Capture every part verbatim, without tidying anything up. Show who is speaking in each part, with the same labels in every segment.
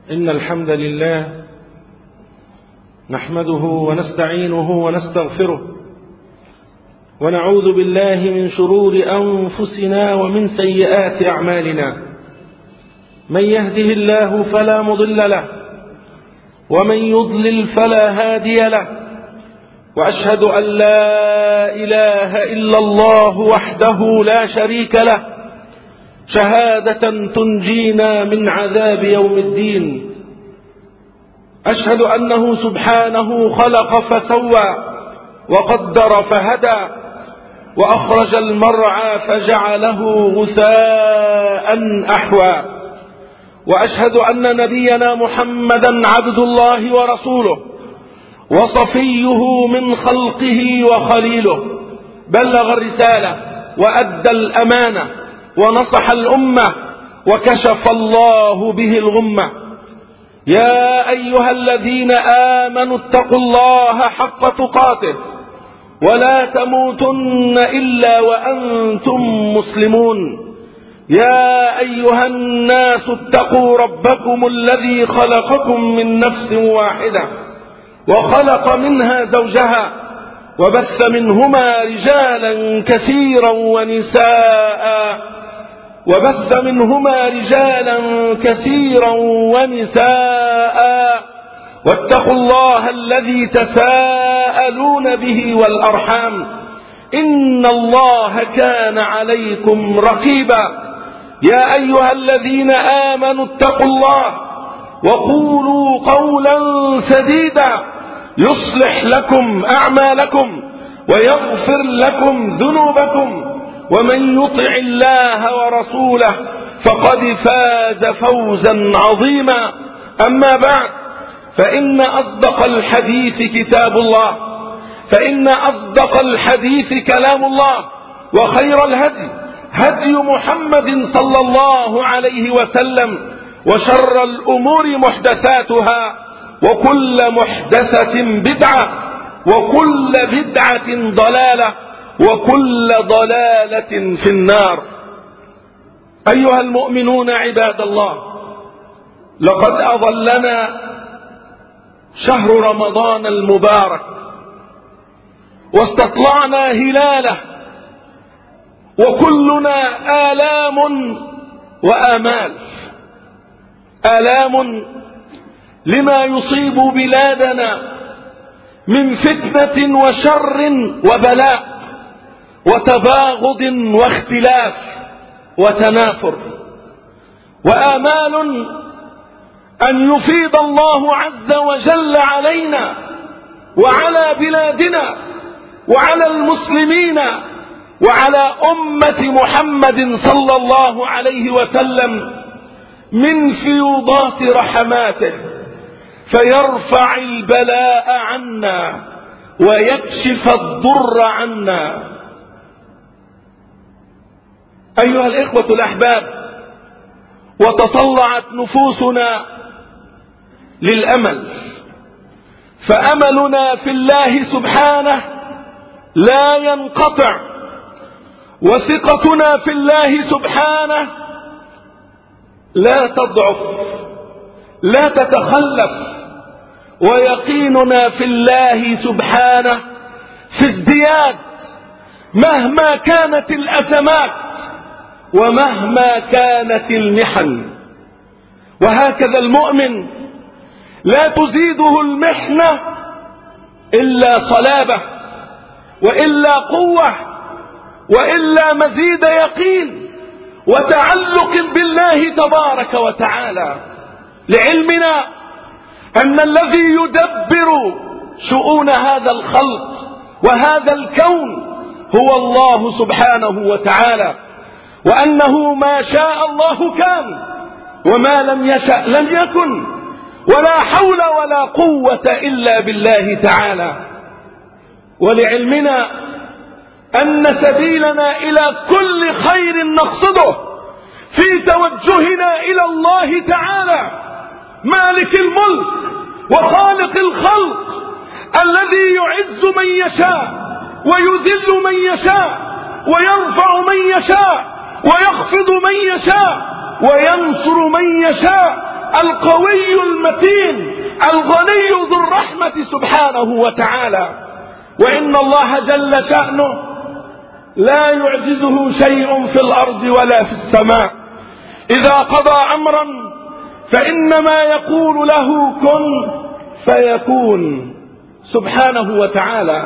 Speaker 1: إن الحمد لله نحمده ونستعينه ونستغفره ونعوذ بالله من شرور أنفسنا ومن سيئات أعمالنا. من يهده الله فلا مضل له ومن يضلل فلا هادي له، وأشهد أن لا إله إلا الله وحده لا شريك له شهادة تنجينا من عذاب يوم الدين. أشهد أنه سبحانه خلق فسوى وقدر فهدى وأخرج المرعى فجعله غثاء أحوى. وأشهد أن نبينا محمدا عبد الله ورسوله وصفيه من خلقه وخليله، بلغ الرسالة وأدى الأمانة ونصح الأمة وكشف الله به الغمة. يا أيها الذين آمنوا اتقوا الله حق تقاته ولا تموتن إلا وأنتم مسلمون. يا أيها الناس اتقوا ربكم الذي خلقكم من نفس واحدة وخلق منها زوجها وبث منهما رجالا كثيرا ونساء وبث منهما رجالا كثيرا ونساء واتقوا الله الذي تساءلون به والأرحام إن الله كان عليكم رقيبا. يا أيها الذين آمنوا اتقوا الله وقولوا قولا سديدا يصلح لكم أعمالكم ويغفر لكم ذنوبكم، ومن يطع الله ورسوله فقد فاز فوزا عظيما. أما بعد، فإن أصدق الحديث كتاب الله فإن أصدق الحديث كلام الله، وخير الهدي هدي محمد صلى الله عليه وسلم، وشر الأمور محدثاتها وكل محدثة بدعة وكل بدعة ضلالة وكل ضلالة في النار. أيها المؤمنون عباد الله، لقد أظلنا شهر رمضان المبارك واستطلعنا هلاله، وكلنا آلام وآمال. آلام لما يصيب بلادنا من فتنة وشر وبلاء وتباغض واختلاف وتنافر، وآمال أن يفيض الله عز وجل علينا وعلى بلادنا وعلى المسلمين وعلى أمة محمد صلى الله عليه وسلم من فيوضات رحماته، فيرفع البلاء عنا ويكشف الضر عنا. أيها الإخوة الأحباب، وتطلعت نفوسنا للأمل، فأملنا في الله سبحانه لا ينقطع، وثقتنا في الله سبحانه لا تضعف لا تتخلف، ويقيننا في الله سبحانه في ازدياد مهما كانت الأزمات ومهما كانت المحن. وهكذا المؤمن لا تزيده المحنة إلا صلابة وإلا قوة وإلا مزيد يقين وتعلق بالله تبارك وتعالى، لعلمنا أن الذي يدبر شؤون هذا الخلق وهذا الكون هو الله سبحانه وتعالى، وأنه ما شاء الله كان وما لم يشأ لم يكن، ولا حول ولا قوة إلا بالله تعالى. ولعلمنا أن سبيلنا إلى كل خير نقصده في توجهنا إلى الله تعالى مالك الملك وخالق الخلق، الذي يعز من يشاء ويذل من يشاء ويرفع من يشاء ويخفض من يشاء وينصر من يشاء القوي المتين الغني ذو الرحمة سبحانه وتعالى. وإن الله جل شأنه لا يعجزه شيء في الأرض ولا في السماء. إذا قضى أمرا فإنما يقول له كن فيكون سبحانه وتعالى.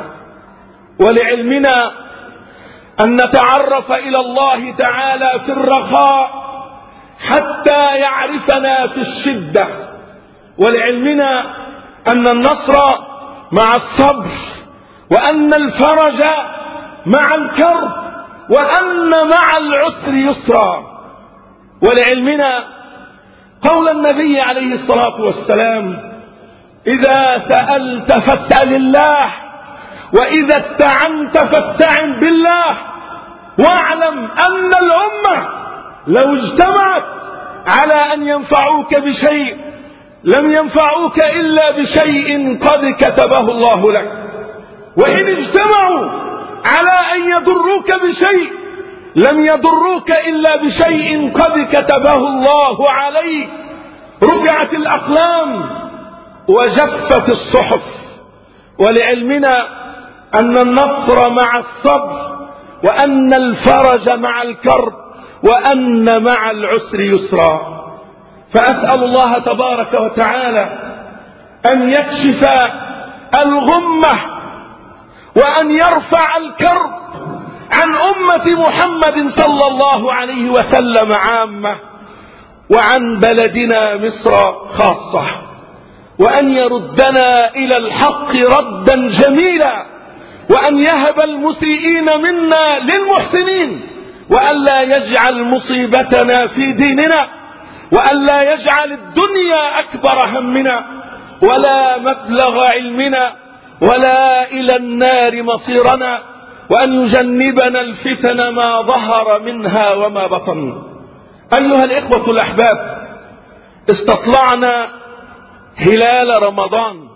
Speaker 1: ولعلمنا أن نتعرف إلى الله تعالى في الرخاء حتى يعرفنا في الشدة. ولعلمنا أن النصر مع الصبر، وأن الفرج مع الكرب، وأن مع العسر يسرا. ولعلمنا قول النبي عليه الصلاة والسلام: إذا سألت فاسأل الله، وإذا استعنت فاستعن بالله، واعلم أن الأمة لو اجتمعت على أن ينفعوك بشيء لم ينفعوك إلا بشيء قد كتبه الله لك، وإن اجتمعوا على أن يضروك بشيء لم يضروك إلا بشيء قد كتبه الله عليك. رفعت الأقلام وجفت الصحف. ولعلمنا أن النصر مع الصبر، وأن الفرج مع الكرب، وأن مع العسر يسرا. فأسأل الله تبارك وتعالى أن يكشف الغمة وأن يرفع الكرب عن أمة محمد صلى الله عليه وسلم عامة، وعن بلدنا مصر خاصة، وأن يردنا إلى الحق ردا جميلا، وأن يهب المسيئين منا للمحسنين، وأن لا يجعل مصيبتنا في ديننا، وأن لا يجعل الدنيا أكبر همنا ولا مبلغ علمنا ولا إلى النار مصيرنا، وأن يجنبنا الفتن ما ظهر منها وما بطن. أيها الإخوة الأحباب، استطلعنا هلال رمضان،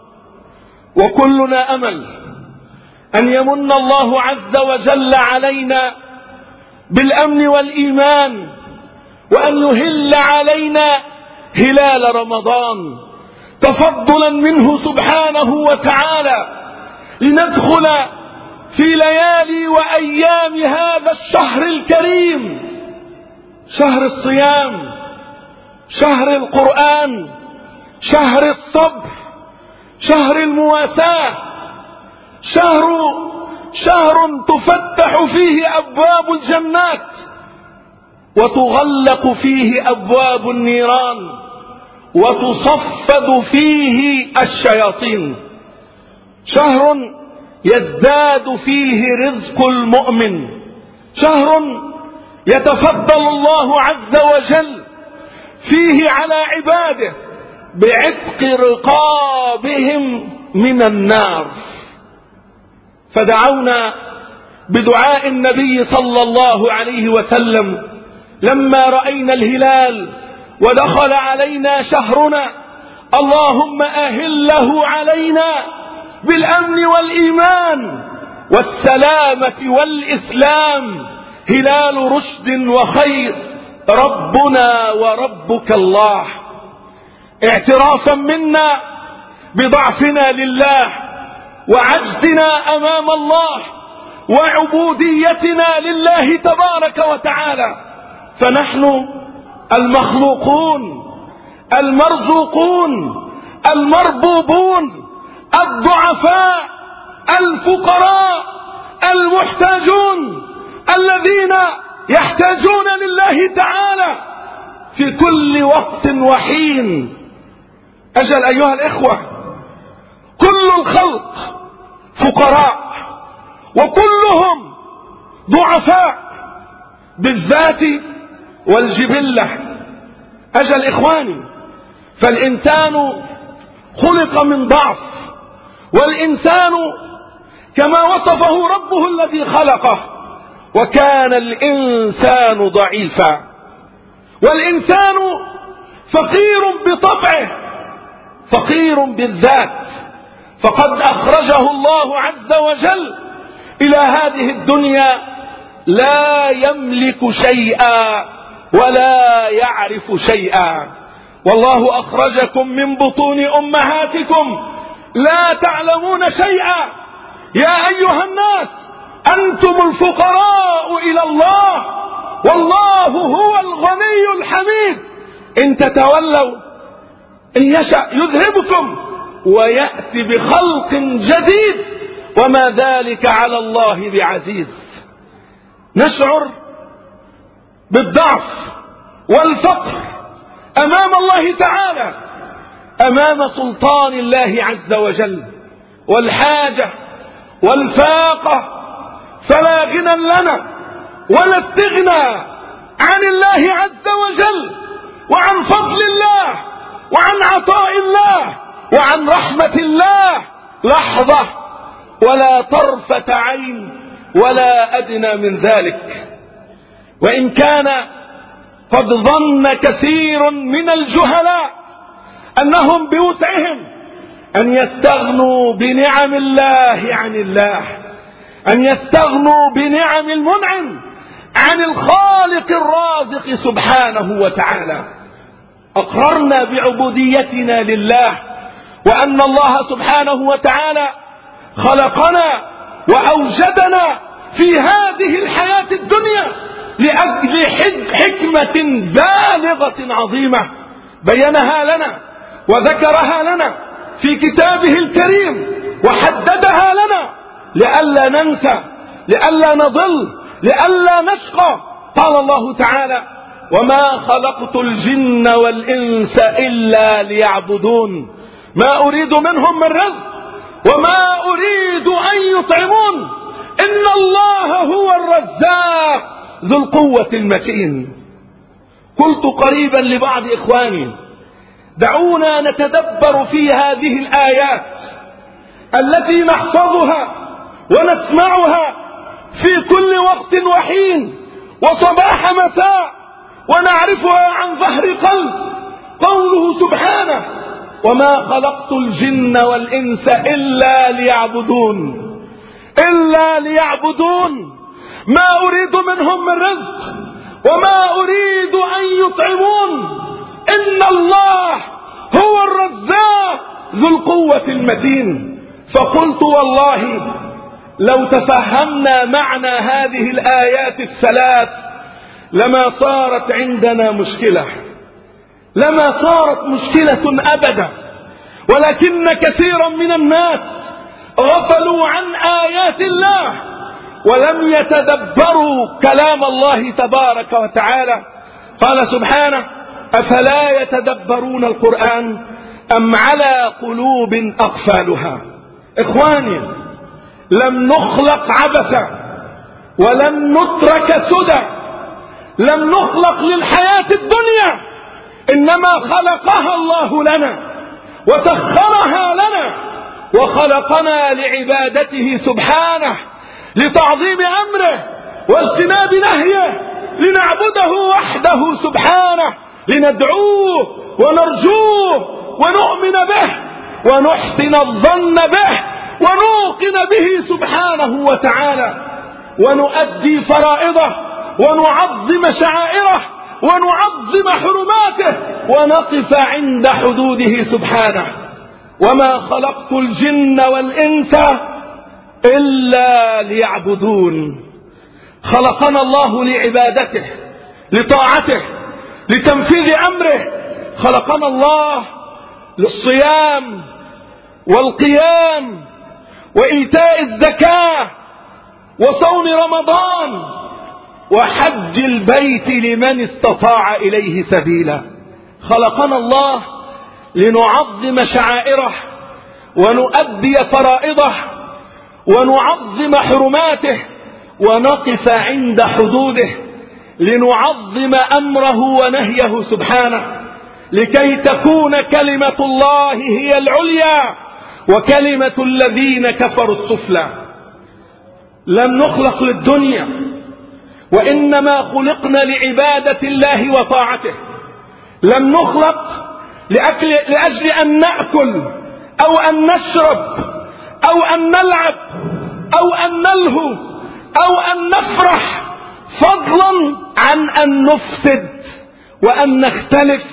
Speaker 1: وكلنا أمل أن يمن الله عز وجل علينا بالأمن والإيمان، وأن يهل علينا هلال رمضان تفضلا منه سبحانه وتعالى، لندخل في ليالي وأيام هذا الشهر الكريم، شهر الصيام، شهر القرآن، شهر الصبر، شهر المواساة، شهر شهر تفتح فيه أبواب الجنات وتغلق فيه أبواب النيران وتصفد فيه الشياطين، شهر يزداد فيه رزق المؤمن، شهر يتفضل الله عز وجل فيه على عباده بعتق رقابهم من النار. فدعونا بدعاء النبي صلى الله عليه وسلم لما رأينا الهلال ودخل علينا شهرنا: اللهم أهله علينا بالأمن والإيمان والسلامة والإسلام، هلال رشد وخير، ربنا وربك الله. اعترافا منا بضعفنا لله وعجزنا أمام الله وعبوديتنا لله تبارك وتعالى، فنحن المخلوقون المرزوقون المربوبون الضعفاء الفقراء المحتاجون الذين يحتاجون لله تعالى في كل وقت وحين. أجل أيها الإخوة، كل الخلق فقراء وكلهم ضعفاء بالذات والجبلة. أجل إخواني، فالإنسان خلق من ضعف، والإنسان كما وصفه ربه الذي خلقه: وكان الإنسان ضعيفا. والإنسان فقير بطبعه، فقير بالذات، فقد أخرجه الله عز وجل إلى هذه الدنيا لا يملك شيئا ولا يعرف شيئا، والله أخرجكم من بطون أمهاتكم لا تعلمون شيئا. يا أيها الناس أنتم الفقراء إلى الله والله هو الغني الحميد. إن تتولوا إن يشأ يذهبكم ويأتي بخلق جديد وما ذلك على الله بعزيز. نشعر بالضعف والفقر أمام الله تعالى، أمام سلطان الله عز وجل، والحاجة والفاقة، فلا غنى لنا ولا استغنى عن الله عز وجل وعن فضل الله وعن عطاء الله وعن رحمة الله لحظة ولا طرفة عين ولا أدنى من ذلك. وإن كان قد ظن كثير من الجهلاء أنهم بوسعهم أن يستغنوا بنعم الله عن الله، أن يستغنوا بنعم المنعم عن الخالق الرازق سبحانه وتعالى. أقررنا بعبوديتنا لله وأن الله سبحانه وتعالى خلقنا وأوجدنا في هذه الحياة الدنيا لأجل حكمة بالغة عظيمة بينها لنا وذكرها لنا في كتابه الكريم وحددها لنا لئلا ننسى، لئلا نضل، لئلا نشقى. قال الله تعالى: وما خلقت الجن والإنس إلا ليعبدون ما أريد منهم من رزق وما أريد أن يطعمون إن الله هو الرزاق ذو القوة المتين. قلت قريبا لبعض إخواني: دعونا نتدبر في هذه الآيات التي نحفظها ونسمعها في كل وقت وحين وصباح مساء ونعرفها عن ظهر قلب. قوله سبحانه: وما خلقت الجن والإنس إلا ليعبدون، إلا ليعبدون ما أريد منهم من رزق وما أريد أن يطعمون إن الله هو الرزاق ذو القوة المتين. فقلت والله لو تفهمنا معنى هذه الآيات الثلاث لما صارت عندنا مشكلة، لما صارت مشكلة أبدا. ولكن كثيرا من الناس غفلوا عن آيات الله ولم يتدبروا كلام الله تبارك وتعالى. قال سبحانه: أفلا يتدبرون القرآن أم على قلوب أقفالها. إخواني، لم نخلق عبثا ولم نترك سدى، لم نخلق للحياة الدنيا، إنما خلقها الله لنا وسخرها لنا وخلقنا لعبادته سبحانه، لتعظيم أمره واجتناب نهيه، لنعبده وحده سبحانه، لندعوه ونرجوه ونؤمن به ونحسن الظن به ونوقن به سبحانه وتعالى، ونؤدي فرائضه ونعظم شعائره ونعظم حرماته ونقف عند حدوده سبحانه. وما خلقت الجن والإنس إلا ليعبدون. خلقنا الله لعبادته، لطاعته، لتنفيذ أمره. خلقنا الله للصيام والقيام وإيتاء الزكاة وصوم رمضان وحج البيت لمن استطاع إليه سبيلا. خلقنا الله لنعظم شعائره ونؤدي فرائضه ونعظم حرماته ونقف عند حدوده، لنعظم أمره ونهيه سبحانه، لكي تكون كلمة الله هي العليا وكلمة الذين كفروا السفلى. لم نخلق للدنيا وإنما خلقنا لعبادة الله وطاعته. لم نخلق لأجل, لأجل أن نأكل أو أن نشرب أو أن نلعب أو أن نلهو أو أن نفرح، فضلا عن أن نفسد وأن نختلف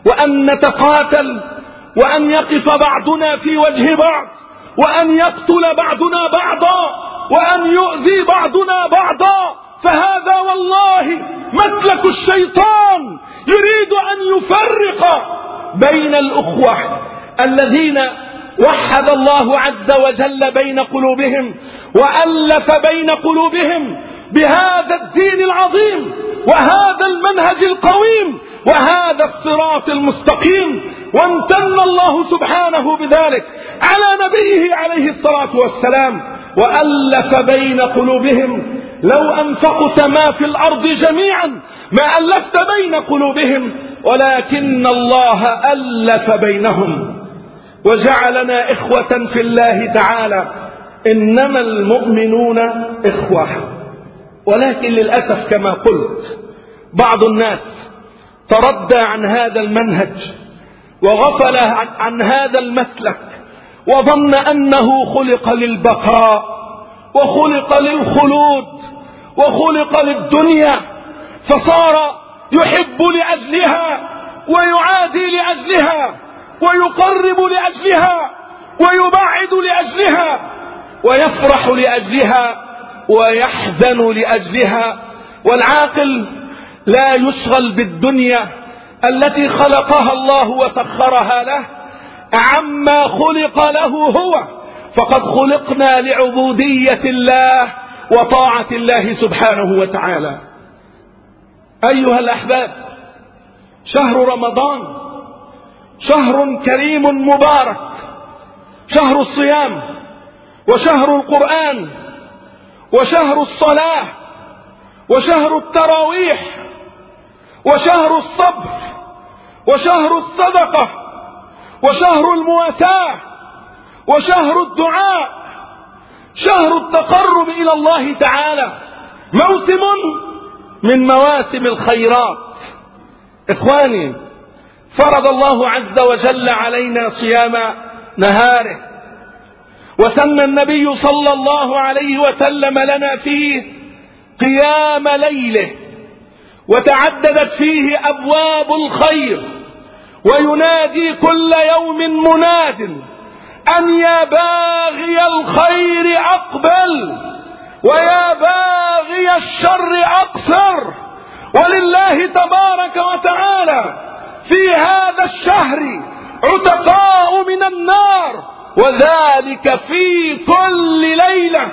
Speaker 1: وأن نتقاتل، وأن يقف بعضنا في وجه بعض، وأن يقتل بعضنا بعضا، وأن يؤذي بعضنا بعضا. فهذا والله مسلك الشيطان، يريد أن يفرق بين الأخوة الذين وحد الله عز وجل بين قلوبهم وألف بين قلوبهم بهذا الدين العظيم وهذا المنهج القويم وهذا الصراط المستقيم. وامتن الله سبحانه بذلك على نبيه عليه الصلاة والسلام وألف بين قلوبهم. لو أنفقت ما في الأرض جميعا ما ألفت بين قلوبهم، ولكن الله ألف بينهم وجعلنا إخوة في الله تعالى. إنما المؤمنون إخوة. ولكن للأسف كما قلت بعض الناس تردى عن هذا المنهج وغفل عن, عن هذا المسلك، وظن أنه خلق للبقاء وخلق للخلود وخلق للدنيا، فصار يحب لأجلها ويعادي لأجلها ويقرب لأجلها ويبعد لأجلها ويفرح لأجلها ويحزن لأجلها. والعاقل لا يشغل بالدنيا التي خلقها الله وسخرها له عما خلق له هو، فقد خلقنا لعبودية الله وطاعة الله سبحانه وتعالى. أيها الأحباب، شهر رمضان شهر كريم مبارك، شهر الصيام وشهر القرآن وشهر الصلاة وشهر التراويح وشهر الصبر وشهر الصدقة وشهر المواساة وشهر الدعاء، شهر التقرب إلى الله تعالى، موسم من مواسم الخيرات. إخواني، فرض الله عز وجل علينا صيام نهاره، وسن النبي صلى الله عليه وسلم لنا فيه قيام ليله، وتعددت فيه أبواب الخير، وينادي كل يوم مناد أن يا باغي الخير أقبل ويا باغي الشر أقصر. ولله تبارك وتعالى في هذا الشهر عتقاء من النار، وذلك في كل ليلة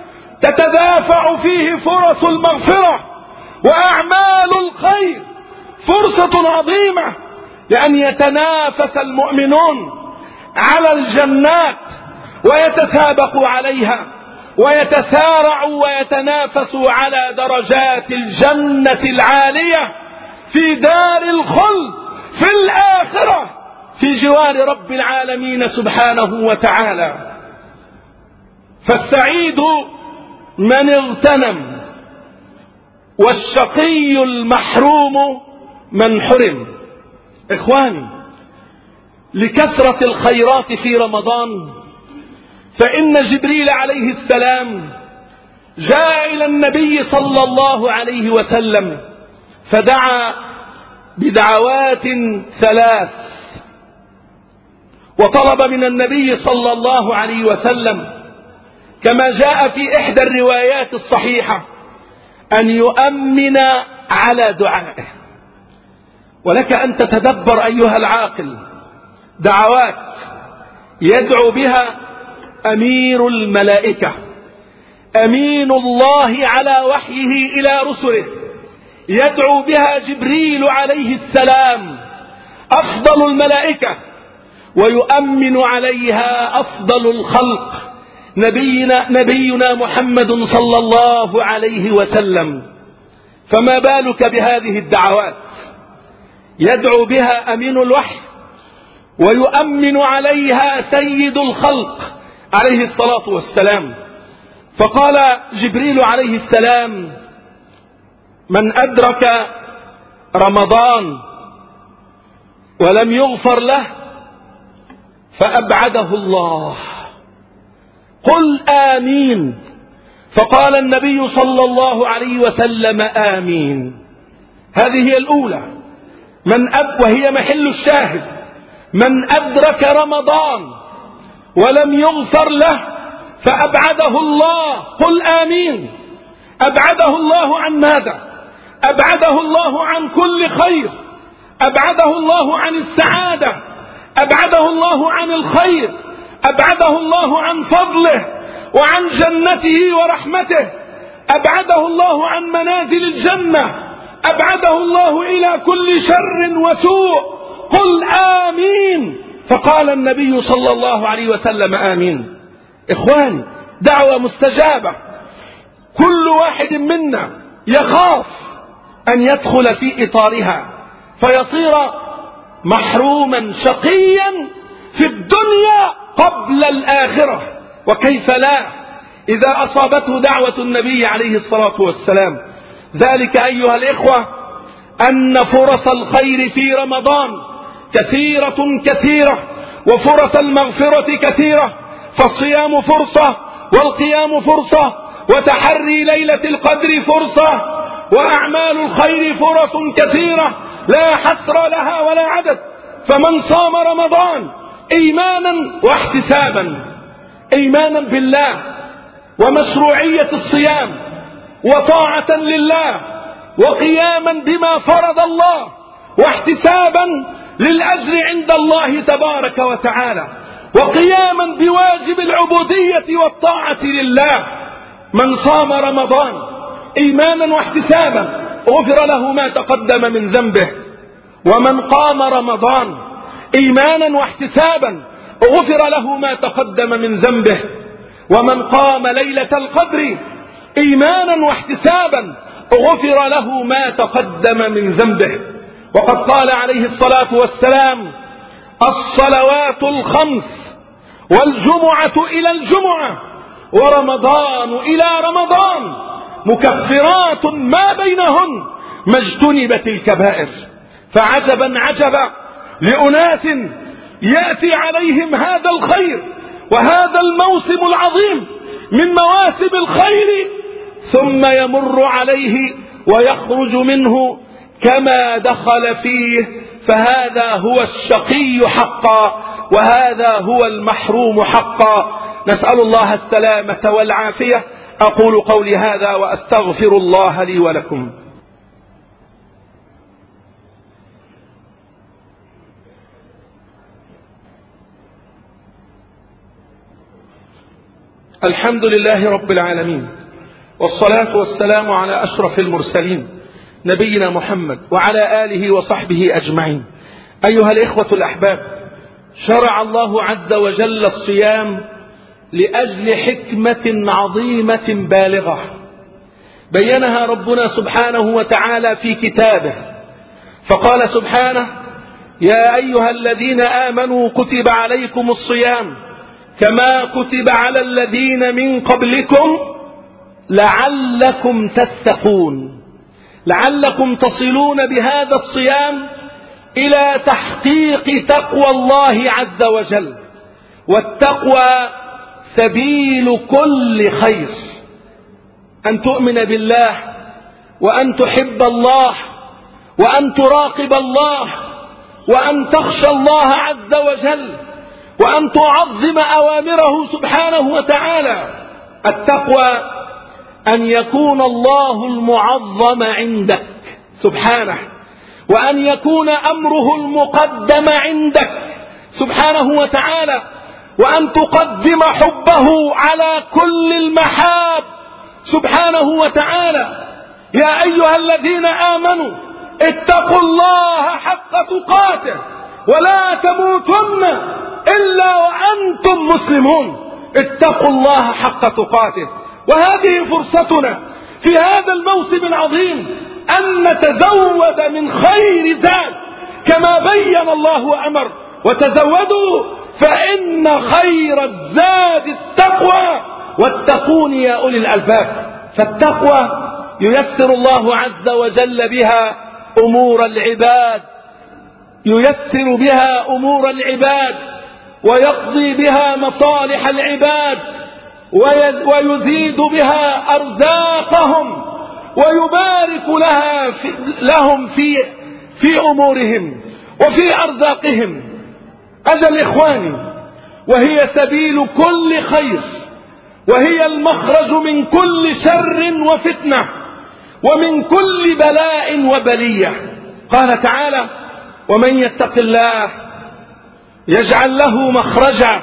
Speaker 1: تتدافع فيه فرص المغفرة وأعمال الخير، فرصة عظيمة لأن يتنافس المؤمنون على الجنات ويتسابقوا عليها ويتسارعوا ويتنافسوا على درجات الجنة العالية في دار الخلد في الآخرة في جوار رب العالمين سبحانه وتعالى. فالسعيد من اغتنم، والشقي المحروم من حرم. إخواني، لكثرة الخيرات في رمضان فإن جبريل عليه السلام جاء إلى النبي صلى الله عليه وسلم فدعا بدعوات ثلاث، وطلب من النبي صلى الله عليه وسلم كما جاء في إحدى الروايات الصحيحة أن يؤمن على دعائه. ولك أن تتدبر أيها العاقل دعوات يدعو بها أمير الملائكة، أمين الله على وحيه إلى رسله، يدعو بها جبريل عليه السلام أفضل الملائكة، ويؤمن عليها أفضل الخلق نبينا, نبينا محمد صلى الله عليه وسلم. فما بالك بهذه الدعوات يدعو بها أمين الوحي ويؤمن عليها سيد الخلق عليه الصلاة والسلام. فقال جبريل عليه السلام: من أدرك رمضان ولم يغفر له فأبعده الله. قل آمين. فقال النبي صلى الله عليه وسلم: آمين. هذه هي الأولى، من أب وهي محل الشاهد، من أدرك رمضان ولم يغفر له فأبعده الله، قل آمين، أبعده الله عن ماذا؟ أبعده الله عن كل خير، أبعده الله عن السعادة، أبعده الله عن الخير، أبعده الله عن فضله وعن جنته ورحمته، أبعده الله عن منازل الجنة، أبعده الله إلى كل شر وسوء، قل آمين. فقال النبي صلى الله عليه وسلم آمين. إخواني، دعوة مستجابة، كل واحد منا يخاف أن يدخل في إطارها فيصير محروما شقيا في الدنيا قبل الآخرة. وكيف لا إذا أصابته دعوة النبي عليه الصلاة والسلام. ذلك أيها الإخوة أن فرص الخير في رمضان كثيرة كثيرة، وفرص المغفرة كثيرة، فالصيام فرصة، والقيام فرصة، وتحري ليلة القدر فرصة، وأعمال الخير فرص كثيرة لا حصر لها ولا عدد. فمن صام رمضان إيمانا واحتسابا، إيمانا بالله ومشروعية الصيام وطاعة لله وقياما بما فرض الله واحتسابا للأجر عند الله تبارك وتعالى، وقياما بواجب العبودية والطاعة لله. من صام رمضان إيمانا واحتسابا غفر له ما تقدم من ذنبه، ومن قام رمضان إيمانا واحتسابا غفر له ما تقدم من ذنبه، ومن قام ليلة القدر إيمانا واحتسابا غفر له ما تقدم من ذنبه. وقد قال عليه الصلاة والسلام: الصلوات الخمس والجمعة إلى الجمعة ورمضان إلى رمضان مكفرات ما بينهن ما اجتنبت الكبائر. فعجبا عجبا لأناس يأتي عليهم هذا الخير وهذا الموسم العظيم من مواسم الخير ثم يمر عليه ويخرج منه كما دخل فيه، فهذا هو الشقي حقا وهذا هو المحروم حقا. نسأل الله السلامة والعافية. أقول قولي هذا وأستغفر الله لي ولكم. الحمد لله رب العالمين، والصلاة والسلام على أشرف المرسلين نبينا محمد وعلى آله وصحبه أجمعين. أيها الإخوة الأحباب، شرع الله عز وجل الصيام لأجل حكمة عظيمة بالغة بينها ربنا سبحانه وتعالى في كتابه، فقال سبحانه: يا أيها الذين آمنوا كتب عليكم الصيام كما كتب على الذين من قبلكم لعلكم تتقون، لعلكم تصلون بهذا الصيام إلى تحقيق تقوى الله عز وجل. والتقوى سبيل كل خير، أن تؤمن بالله وأن تحب الله وأن تراقب الله وأن تخشى الله عز وجل وأن تعظم أوامره سبحانه وتعالى. التقوى أن يكون الله المعظم عندك سبحانه، وأن يكون أمره المقدم عندك سبحانه وتعالى، وأن تقدم حبه على كل المحاب سبحانه وتعالى. يا أيها الذين آمنوا اتقوا الله حق تقاته ولا تموتن إلا وأنتم مسلمون. اتقوا الله حق تقاته. وهذه فرصتنا في هذا الموسم العظيم أن نتزود من خير زاد كما بين الله وأمر: وتزودوا فإن خير الزاد التقوى واتقون يا أولي الألباب. فالتقوى ييسر الله عز وجل بها أمور العباد، ييسر بها أمور العباد ويقضي بها مصالح العباد ويزيد بها أرزاقهم ويبارك لها في لهم في في أمورهم وفي أرزاقهم. أجل إخواني، وهي سبيل كل خير، وهي المخرج من كل شر وفتنة ومن كل بلاء وبلية. قال تعالى: ومن يتق الله يجعل له مخرجا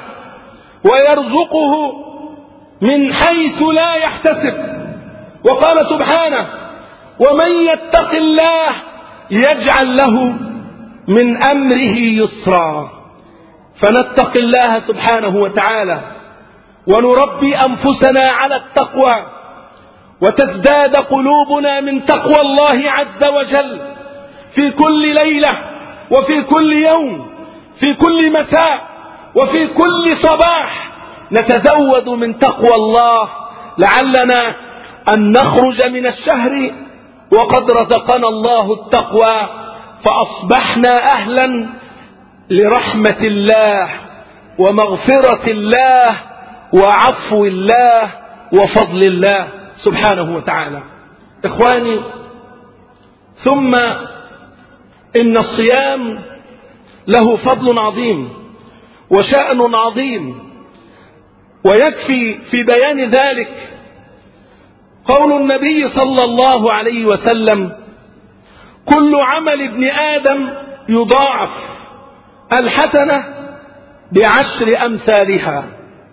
Speaker 1: ويرزقه من حيث لا يحتسب. وقال سبحانه: ومن يتق الله يجعل له من أمره يسرا. فنتق الله سبحانه وتعالى ونربي أنفسنا على التقوى، وتزداد قلوبنا من تقوى الله عز وجل في كل ليلة وفي كل يوم، في كل مساء وفي كل صباح نتزود من تقوى الله، لعلنا أن نخرج من الشهر وقد رزقنا الله التقوى، فأصبحنا أهلا لرحمة الله ومغفرة الله وعفو الله وفضل الله سبحانه وتعالى. إخواني، ثم إن الصيام له فضل عظيم وشأن عظيم، ويكفي في بيان ذلك قول النبي صلى الله عليه وسلم: كل عمل ابن آدم يضاعف الحسنة بعشر أمثالها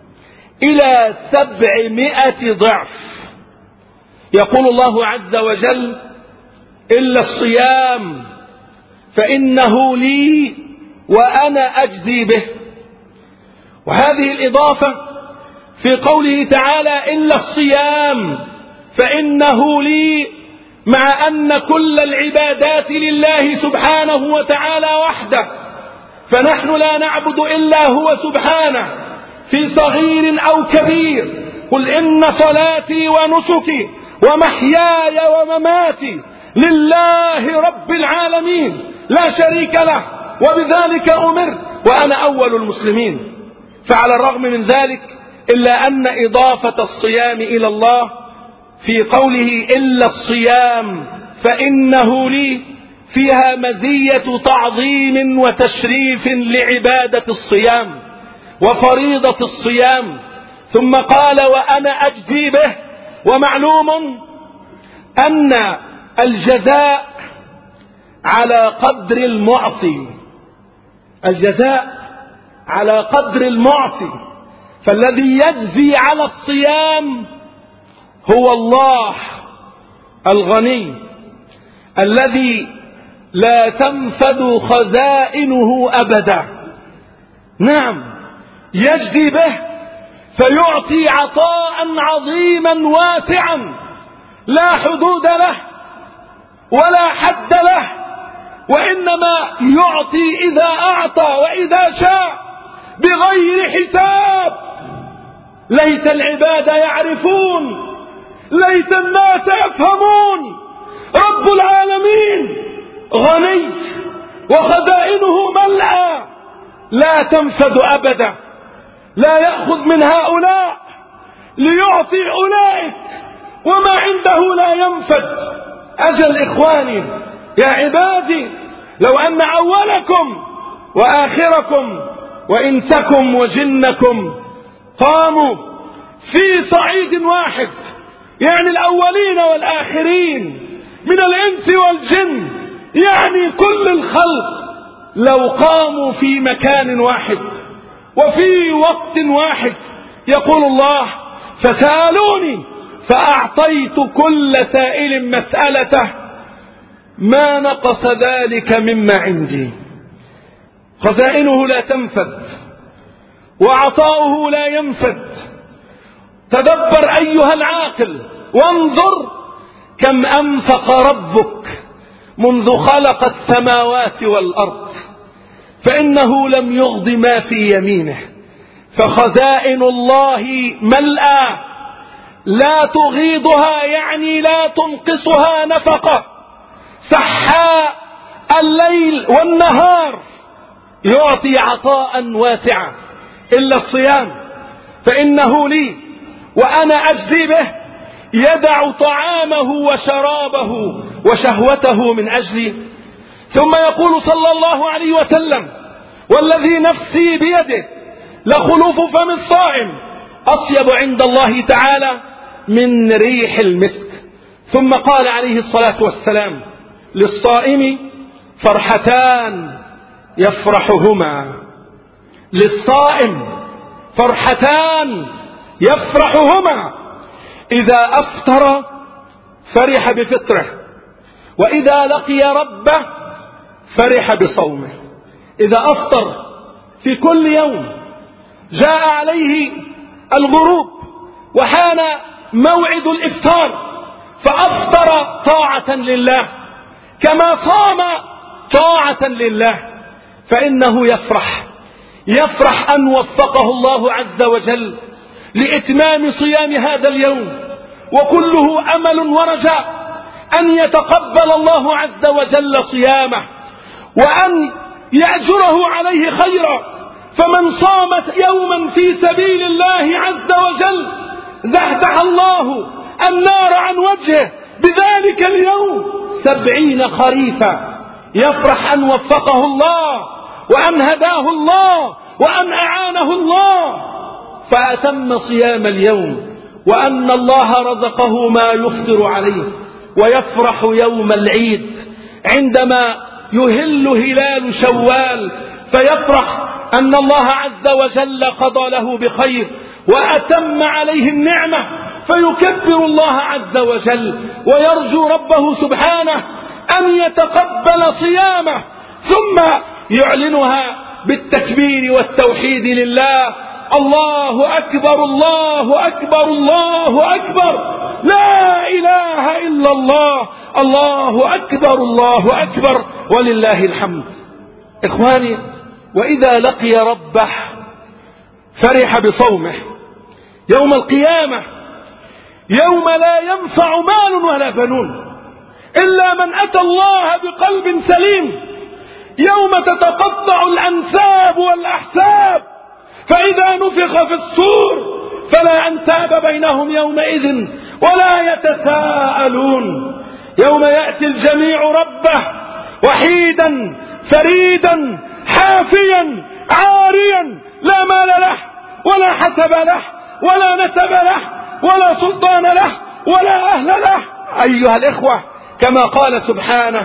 Speaker 1: إلى سبعمائة ضعف. يقول الله عز وجل: إلا الصيام فإنه لي وأنا أجزي به. وهذه الإضافة في قوله تعالى: إلا الصيام فإنه لي، مع أن كل العبادات لله سبحانه وتعالى وحده، فنحن لا نعبد إلا هو سبحانه في صغير أو كبير. قل إن صلاتي ونسكي ومحياي ومماتي لله رب العالمين لا شريك له وبذلك أمرت وأنا أول المسلمين. فعلى الرغم من ذلك إلا أن إضافة الصيام إلى الله في قوله إلا الصيام فإنه لي فيها مزية تعظيم وتشريف لعبادة الصيام وفريضة الصيام، ثم قال: وأنا أجزي به. ومعلوم أن الجزاء على قدر المعطي، الجزاء على قدر المعطي، فالذي يجزي على الصيام هو الله الغني الذي لا تنفد خزائنه أبدا. نعم، يجزي به فيعطي عطاء عظيما واسعا لا حدود له ولا حد له، وإنما يعطي إذا أعطى وإذا شاء بغير حساب. ليت العباد يعرفون، ليت الناس يفهمون. رب العالمين غني وخزائنه ملأى لا تنفد أبدا، لا يأخذ من هؤلاء ليعطي أولئك، وما عنده لا ينفد. أجل إخواني يا عبادي، لو أن أولكم وآخركم وإنسكم وجنكم قاموا في صعيد واحد، يعني الأولين والآخرين من الإنس والجن، يعني كل الخلق، لو قاموا في مكان واحد وفي وقت واحد، يقول الله: فسألوني فأعطيت كل سائل مسألته ما نقص ذلك مما عندي. خزائنه لا تنفد وعطاؤه لا ينفد. تدبر أيها العاقل وانظر كم أنفق ربك منذ خلق السماوات والأرض، فإنه لم يغض ما في يمينه. فخزائن الله ملأى لا تغيضها، يعني لا تنقصها نفقة. سحاء الليل والنهار يعطي عطاء واسعا. إلا الصيام فإنه لي وأنا أجزي به، يدع طعامه وشرابه وشهوته من أجلي. ثم يقول صلى الله عليه وسلم: والذي نفسي بيده لخلوف فم الصائم أطيب عند الله تعالى من ريح المسك. ثم قال عليه الصلاة والسلام: للصائم فرحتان يفرحهما، للصائم فرحتان يفرحهما، إذا أفطر فرح بفطره، وإذا لقي ربه فرح بصومه. إذا أفطر في كل يوم جاء عليه الغروب وحان موعد الإفطار فأفطر طاعة لله كما صام طاعة لله، فإنه يفرح يفرح أن وفقه الله عز وجل لإتمام صيام هذا اليوم، وكله أمل ورجاء أن يتقبل الله عز وجل صيامه وأن يأجره عليه خيرا. فمن صام يوما في سبيل الله عز وجل زحزح الله النار عن وجهه بذلك اليوم سبعين خريفا، يفرح أن وفقه الله وأن هداه الله وأن أعانه الله فأتم صيام اليوم، وأن الله رزقه ما يفطر عليه. ويفرح يوم العيد عندما يهل هلال شوال فيفرح أن الله عز وجل قضى له بخير وأتم عليه النعمة، فيكبر الله عز وجل ويرجو ربه سبحانه أن يتقبل صيامه، ثم يعلنها بالتكبير والتوحيد لله: الله أكبر الله أكبر الله أكبر، لا إله إلا الله، الله أكبر الله أكبر ولله الحمد. إخواني، وإذا لقي ربه فرح بصومه يوم القيامة، يوم لا ينفع مال ولا بنون إلا من أتى الله بقلب سليم، يوم تتقطع الأنساب والأحساب، فإذا نفخ في الصور فلا أنساب بينهم يومئذ ولا يتساءلون، يوم يأتي الجميع ربه وحيدا فريدا حافيا عاريا، لا مال له ولا حسب له ولا نسب له ولا سلطان له ولا أهل له. أيها الإخوة، كما قال سبحانه: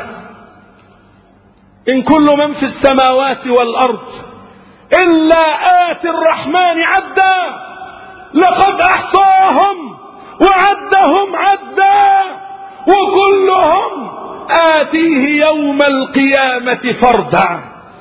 Speaker 1: إن كل من في السماوات والأرض إلا آتي الرحمن عدا، لقد أحصاهم وعدهم عدا، وكلهم آتيه يوم القيامة فردا.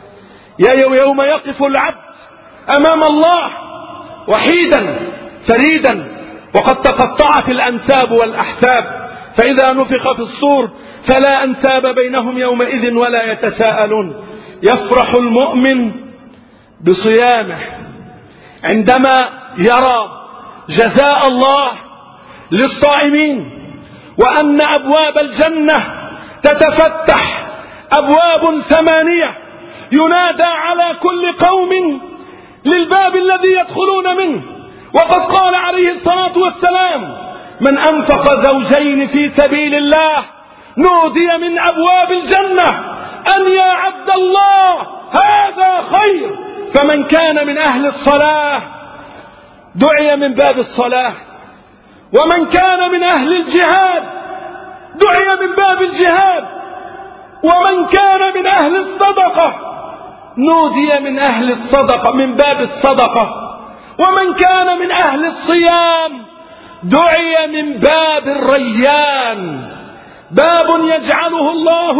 Speaker 1: يوم يقف العبد أمام الله وحيدا فريدا وقد تقطعت الأنساب والأحساب، فإذا نفخ في الصور فلا أنساب بينهم يومئذ ولا يتساءلون. يفرح المؤمن بصيامه عندما يرى جزاء الله للصائمين، وأن أبواب الجنة تتفتح أبواب ثمانية، ينادى على كل قوم للباب الذي يدخلون منه. وقد قال عليه الصلاة والسلام: من أنفق زوجين في سبيل الله نودي من أبواب الجنة أن يا عبد الله هذا خير. فمن كان من أهل الصلاة دعي من باب الصلاة، ومن كان من أهل الجهاد دعي من باب الجهاد، ومن كان من أهل الصدقة نودي من أهل الصدقة من باب الصدقة، ومن كان من أهل الصيام دعي من باب الريان، باب يجعله الله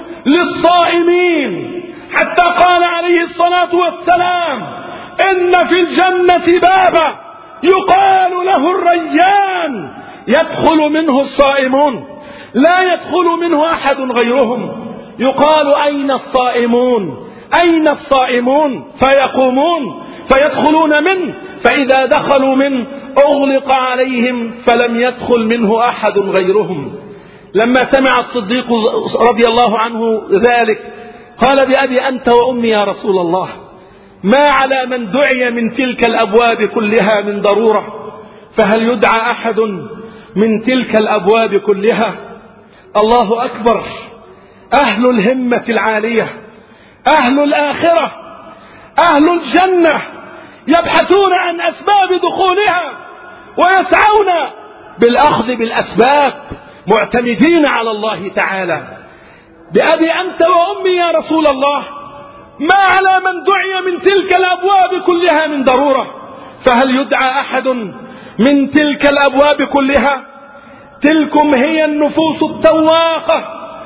Speaker 1: للصائمين، حتى قال عليه الصلاة والسلام: إن في الجنة بابا يقال له الريان يدخل منه الصائمون لا يدخل منه أحد غيرهم، يقال: أين الصائمون أين الصائمون؟ فيقومون فيدخلون منه، فإذا دخلوا منه أغلق عليهم فلم يدخل منه أحد غيرهم. لما سمع الصديق رضي الله عنه ذلك قال: بأبي أنت وأمي يا رسول الله، ما على من دعي من تلك الأبواب كلها من ضرورة، فهل يدعى أحد من تلك الأبواب كلها؟ الله أكبر أهل الهمة العالية، أهل الآخرة، أهل الجنة، يبحثون عن أسباب دخولها ويسعون بالأخذ بالأسباب معتمدين على الله تعالى. بأبي أنت وأمي يا رسول الله، ما على من دعي من تلك الأبواب كلها من ضرورة، فهل يدعى أحد من تلك الأبواب كلها؟ تلكم هي النفوس التواقة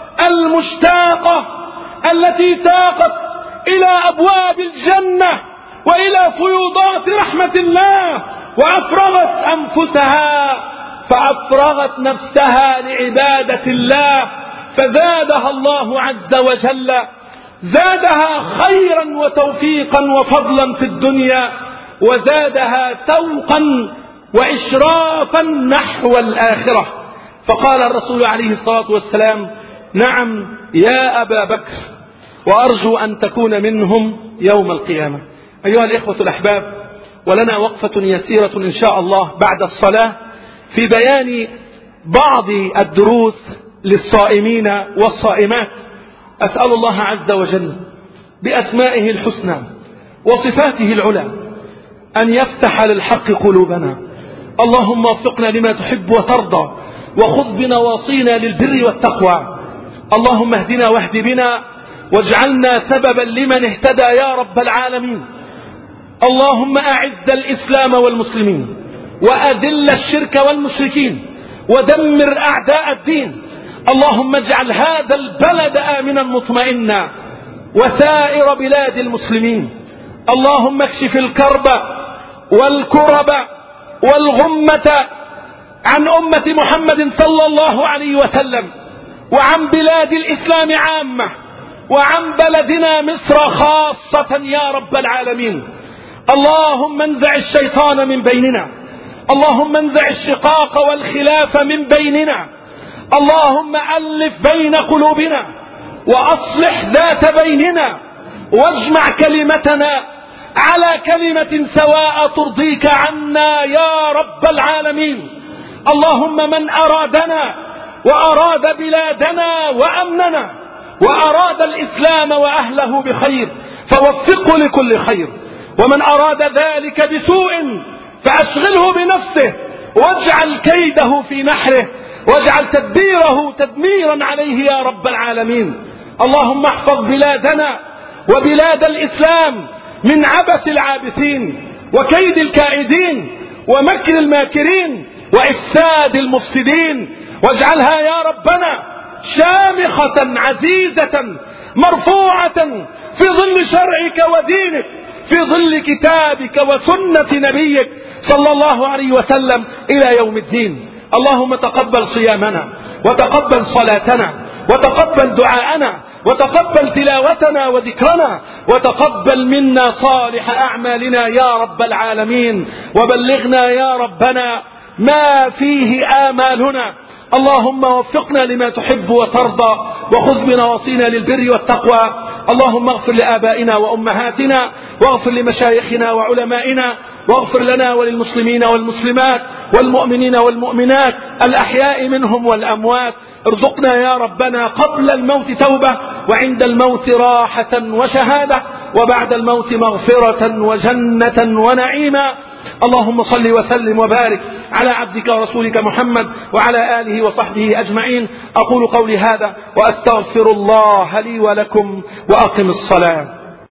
Speaker 1: المشتاقة التي تاقت إلى أبواب الجنة وإلى فيوضات رحمة الله، وأفرغت أنفسها فأفرغت نفسها لعبادة الله، فزادها الله عز وجل، زادها خيرا وتوفيقا وفضلا في الدنيا، وزادها توقا وإشرافا نحو الآخرة. فقال الرسول عليه الصلاة والسلام: نعم يا أبا بكر، وأرجو أن تكون منهم يوم القيامة. أيها الإخوة الأحباب، ولنا وقفة يسيرة إن شاء الله بعد الصلاة في بيان بعض الدروس للصائمين والصائمات. أسأل الله عز وجل بأسمائه الحسنى وصفاته العلى أن يفتح للحق قلوبنا. اللهم وفقنا لما تحب وترضى، وخذ بنواصينا للبر والتقوى. اللهم اهدنا واهد بنا، واجعلنا سببا لمن اهتدى يا رب العالمين. اللهم أعز الإسلام والمسلمين، وأذل الشرك والمشركين، ودمر أعداء الدين. اللهم اجعل هذا البلد آمنا مطمئنا، وسائر بلاد المسلمين. اللهم اكشف الكرب والكرب والغمة عن أمة محمد صلى الله عليه وسلم، وعن بلاد الإسلام عامة، وعن بلدنا مصر خاصة يا رب العالمين. اللهم انزع الشيطان من بيننا، اللهم انزع الشقاق والخلاف من بيننا، اللهم ألف بين قلوبنا، وأصلح ذات بيننا، واجمع كلمتنا على كلمة سواء ترضيك عنا يا رب العالمين. اللهم من أرادنا وأراد بلادنا وأمننا وأراد الإسلام وأهله بخير فوفقه لكل خير، ومن أراد ذلك بسوء فأشغله بنفسه، واجعل كيده في نحره، واجعل تدبيره تدميرا عليه يا رب العالمين. اللهم احفظ بلادنا وبلاد الإسلام من عبث العابثين، وكيد الكائدين، ومكر الماكرين، وإفساد المفسدين، واجعلها يا ربنا شامخة عزيزة مرفوعة في ظل شرعك ودينك، في ظل كتابك وسنة نبيك صلى الله عليه وسلم إلى يوم الدين. اللهم تقبل صيامنا، وتقبل صلاتنا، وتقبل دعاءنا، وتقبل تلاوتنا وذكرنا، وتقبل منا صالح أعمالنا يا رب العالمين، وبلغنا يا ربنا ما فيه آمالنا. اللهم وفقنا لما تحب وترضى، وخذ بنواصينا للبر والتقوى. اللهم اغفر لآبائنا وأمهاتنا، واغفر لمشايخنا وعلمائنا، واغفر لنا وللمسلمين والمسلمات والمؤمنين والمؤمنات الأحياء منهم والأموات. ارزقنا يا ربنا قبل الموت توبة، وعند الموت راحة وشهادة، وبعد الموت مغفرة وجنة ونعيما. اللهم صل وسلم وبارك على عبدك ورسولك محمد وعلى آله وصحبه أجمعين. أقول قولي هذا وأستغفر الله لي ولكم، وأقم الصلاة.